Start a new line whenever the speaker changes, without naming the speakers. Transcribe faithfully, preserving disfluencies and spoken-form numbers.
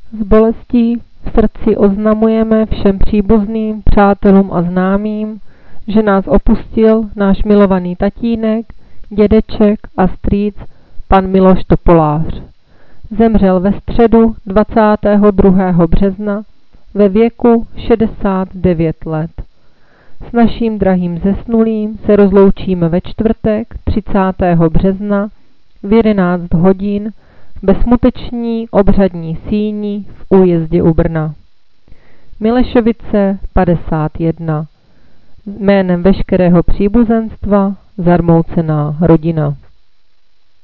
S bolestí v srdci oznamujeme všem příbuzným, přátelům a známým, že nás opustil náš milovaný tatínek, dědeček a strýc, pan Miloš Topolář. Zemřel ve středu dvacátého druhého března ve věku šedesát devět let. S naším drahým zesnulým se rozloučíme ve čtvrtek třicátého března v jedenáct hodin ve smuteční obřadní síni v Újezdě u Brna. Milešovice padesát jedna. Jménem veškerého příbuzenstva zarmoucená rodina.